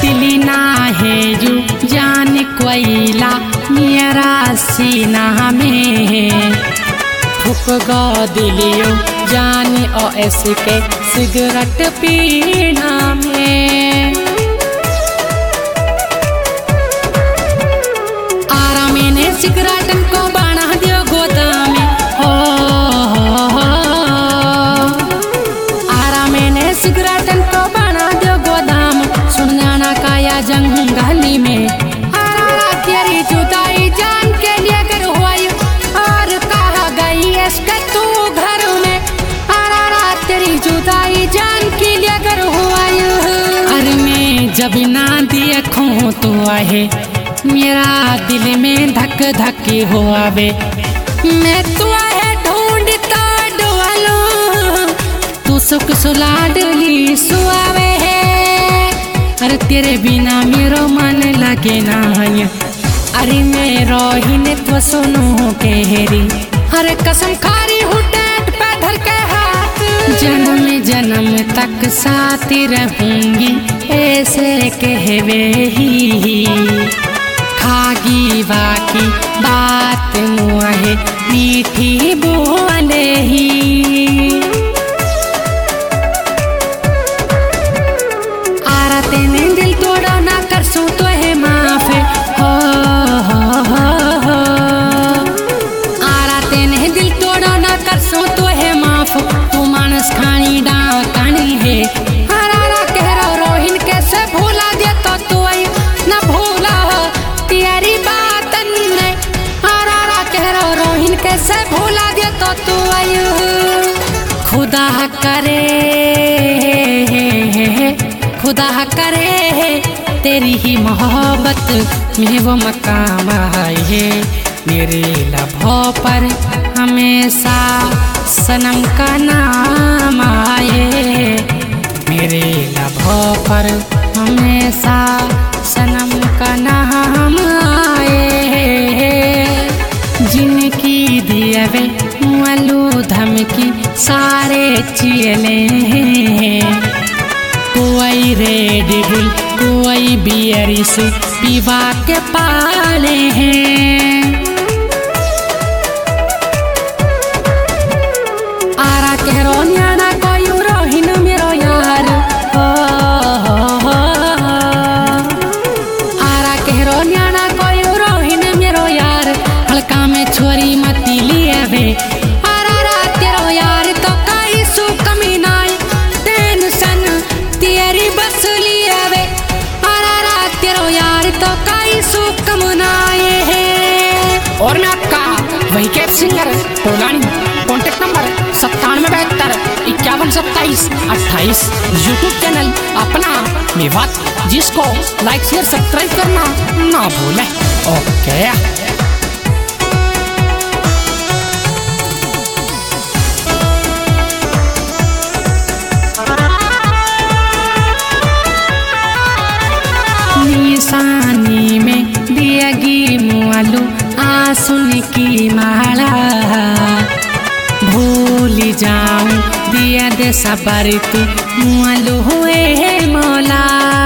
दिली ना है यू जान कोयला मेरा सीना में फूक गो दिलियो जान ओ इसके सिगरेट पीना में आरा मैंने सिगरेट को बना दियो गोदाम हो आरा मैंने सिगरेट को बना दियो गोदाम सुन जाना काया जंगली में आरा तेरी जुदाई जान के लिए कर हुई और कहा गई इसका तू घर में आरा तेरी जुदाई जान के लिए कर हुई अरे मैं जब ना देखूं तो आहे मेरा दिल में धक धक हुआ बे मैं तू है ढूंढता डोलो तू सुख सुलाडली सुआवे है अरे तेरे बिना मेरो मन लगे ना अरे मैं रोहिने तो सुनो केहरी अरे कसम खारी हूँ टेट पे धर के हाथ जन्म जन्म तक साथ रहूंगी ऐसे कहवे ही खागी बाकी बात मुआहे मीठी बोले ही आरा तेने दिल तोड़ा ना कर सू तो है माफ हो आरा तेने दिल तोड़ा ना कर सू तो है माफ तू मानस खानी डाकनी है आरा कह रहा रोहिन कैसे भूला दे तो तू आई ना भूला तेरी बात ने आरा कह रहा रोहिन कैसे भूला दे तो तू आई खुदा करे तेरी ही मोहब्बत में वो मकाम आए है मेरे लबों पर हमेशा सनम का नाम आए मेरे लबों पर हमेशा सनम का नाम आए जिनकी दिए वे मलू धमकी सारे चियले कोई रेड बुल कोई बियर से पीवा के पाले हैं आरा कह रो न्याना कोई रोहिन मेरो यार आरा कह रो न्याना कोई रोहिन मेरो यार हल्का में छोरी मती लिए वे आरा तेरो यार तो काई सु कमी नाई टेंशन तेरी बस लिए वे आरा तेरो यार तो काई सु कम नाए है और मैं आपका वही कैप singer Tolani contact number 9772512728 YouTube channel अपना मेवात जिसको लाइक शेयर सब्सक्राइब करना ना भूले ओके निशानी में दियगी मुआलू आंसुन की माला भूल जाऊं दिया दे सबर तू मुआलू हुए है मौला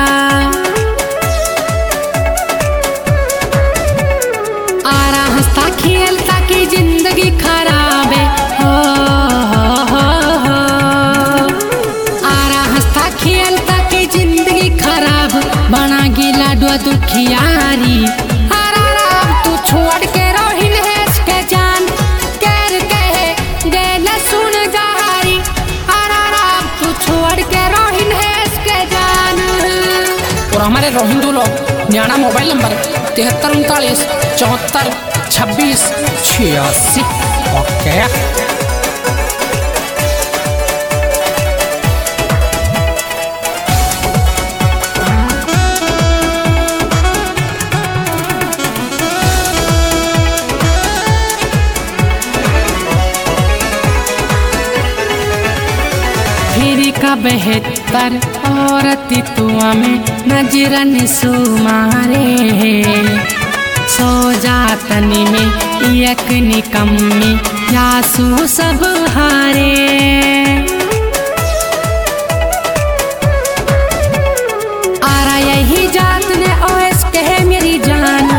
आरा हंसता खेलता की जिंदगी खराब है आरा हंसता खेलता की जिंदगी खराब बना गिला डुआ दुखियारी आरा तू छोड़ के रोहिन है इसके जान कर के गेल सुन जहारी आरा तू छोड़ के रोहिन है इसके जान और हमारे रोहिंदू लोग न्याना मोबाइल नंबर 7339742686 ओके का बेहतर औरत तुआ में नजरन सुमारे सो जातनी में एक निकम्मी यासु सब हारे आरा यही जात ने ओएस कहे मेरी जान।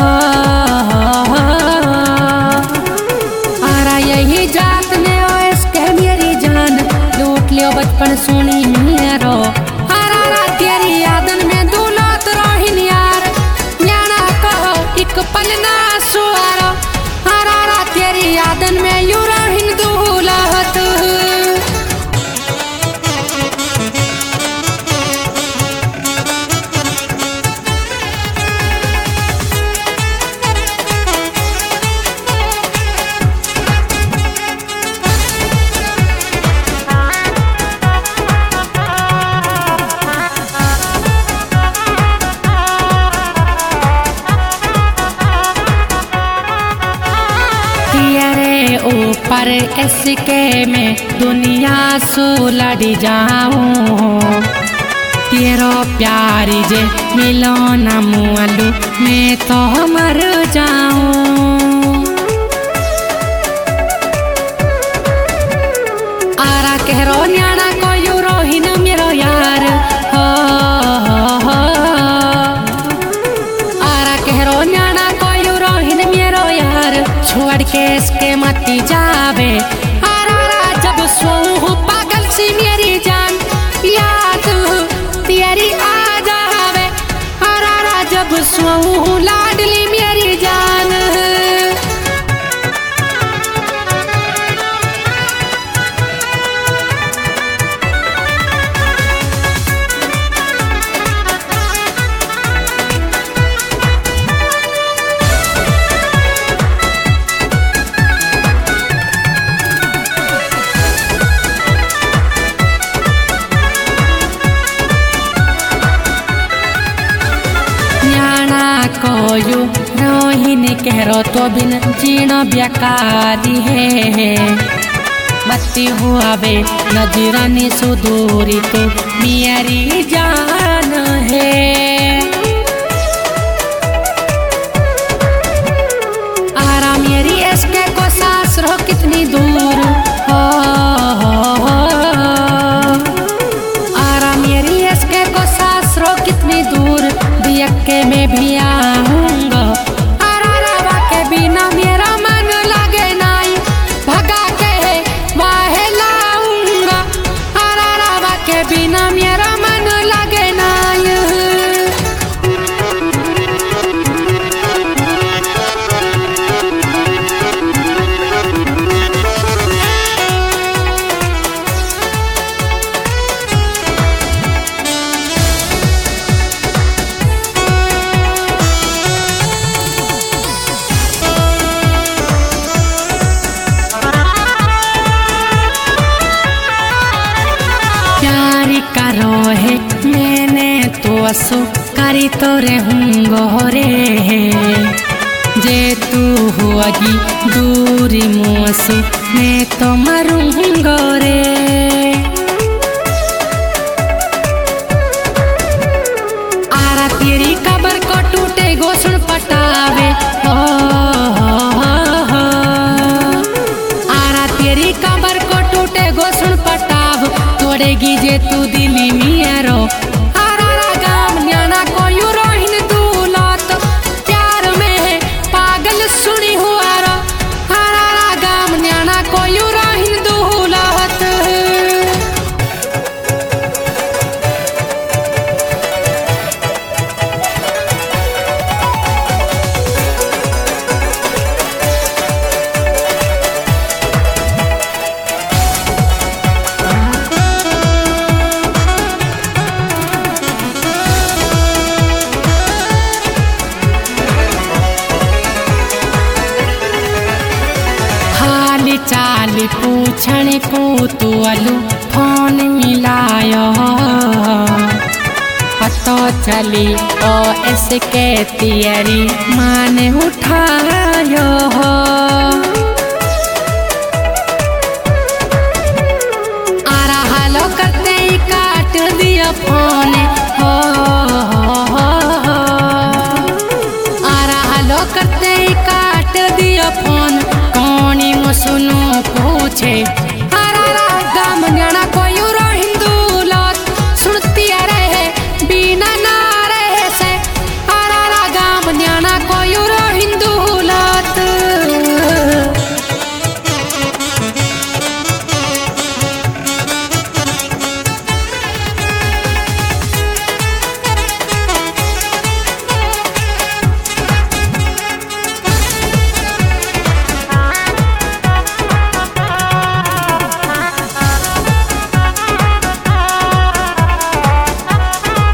आरा यही जात ने ओएस कहे मेरी जान, लूट लियो बचपन सुनी मेरो। आरा तेरी यादन में दूलत रोहिन यार, न्याना कहो एक पल ना सुआरो। आरा तेरी यादन में यू रोहिन दूलत। ऊपर इसके में दुनिया सो लड़ जाऊं, तेरो प्यारी जे मिलो न मुआलू मैं तो मर जाऊं। आरा कहरो न्याना को यू रोहिन मेरो यार, आरा कहरो न्याना को यू रोहिन मेरो यार, छोड़ के इसके मती जावे। आरा जब सोऊं पागल सी मेरी जान, याद तेरी आ जावे। आरा जब सोऊं लाडली मेरी जान। कोयू रोहिन कहरो तो बिन जीना बेकारी है, बत्ती हुआ बे नजरानी सुदूरी तो मेरी जान है। आरा मेरी इसके को सास रो कितनी दूर हो, आरा मेरी इसके को सास रो कितनी दूर, दियक्के में भी आऊंगा। आरा के बिना मेरा मन लगे नाई, भगा के वाहे लाऊंगा। आरा के बिना मेरा मन लगे नाई। करो है मैंने तो असो करी तो रहूंगो रे, जे तू होगी दूरी मुझसे मैं तो मरूंगो रे। आरा तेरी कबर को टूटे गोसुन पटावे, आरा तेरी कबर को टूटे गोसुन पटाव, तोड़ेगी जे तू दिली मेरो। आरा गाम न्याना को यू रोहिन दूलत, प्यार में पागल सुनी हुआ रो। आरा गाम न्याना को यू रोहिन दूलत। चाली पूछण को तू अलू फोन मिलायो, पतो चली ओ इसके तियरी मान उठायो। आरा हालो करते ही काट दिया फोन,